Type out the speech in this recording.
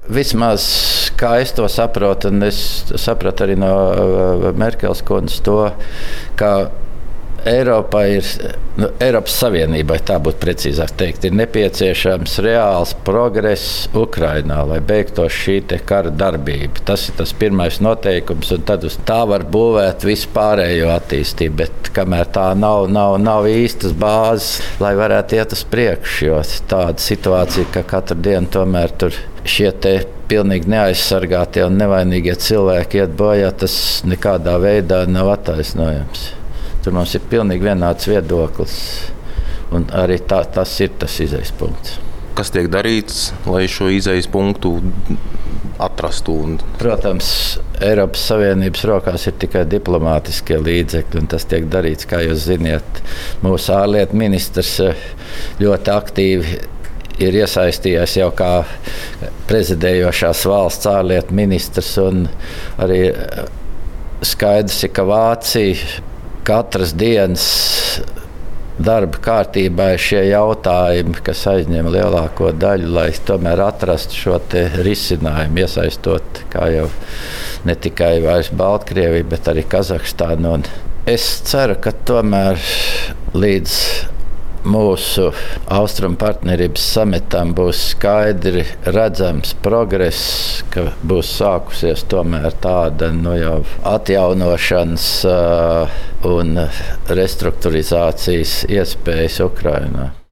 vismaz kā es to saprotu, un es sapratu arī no Merkeles kundzes to, ka Eiropas Savienībai, tā būtu precīzāk teikt, ir nepieciešams reāls progress Ukrainā, lai beigtos šī kara darbība. Tas ir tas pirmais noteikums, un tad uz tā var būvēt visu pārējo attīstību. Bet kamēr tā nav īstas bāzes, lai varētu iet uz priekšu, jo tāda situācija, ka katru dienu tomēr tur šie pilnīgi neaizsargātie un nevainīgie cilvēki iet bojā, tas nekādā veidā nav attaisnojams. Tur mums ir pilnīgi vienāds viedoklis, un arī tas ir tas izejas punkts. Kas tiek darīts, lai šo izejas punktu atrastu? Protams, Eiropas Savienības rokās ir tikai diplomātiskie līdzekļi, un tas tiek darīts, kā jūs ziniet. Mūsu ārlietu ministrs ļoti aktīvi ir iesaistījies jau kā prezidējošās valsts ārlietu ministrs, un arī skaidrs ir, ka Vācija katras dienas darba kārtībā ir šie jautājumi, kas aizņem lielāko daļu, lai tomēr atrastu šo risinājumu, iesaistot kā jau ne tikai vairs Baltkrieviju, bet arī Kazahstānu. Un es ceru, ka tomēr līdz mūsu austrumu partnerības samitam būs skaidri redzams progress, ka būs sākusies tomēr tāda jau atjaunošanas un restruktūrizācijas iespējas Ukrainā.